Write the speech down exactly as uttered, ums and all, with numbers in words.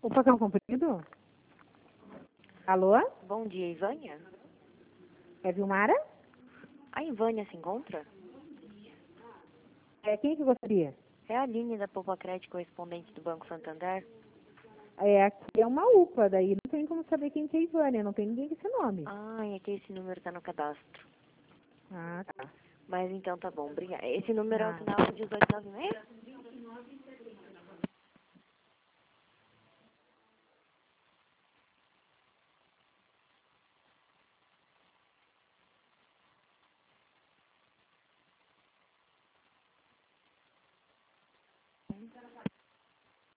O facão comprido? Alô? Bom dia, Ivânia? É Vilmara? A Ivânia se encontra? É, quem que gostaria? É a Aline da Poupa Crédito, correspondente do Banco Santander. É, aqui é uma U P A, daí não tem como saber quem que é Ivânia, não tem ninguém com esse nome. Ah, é que esse número tá no cadastro. Ah, tá. Mas então tá bom, obrigada. Esse número é o Ah. final dezoito noventa e seis?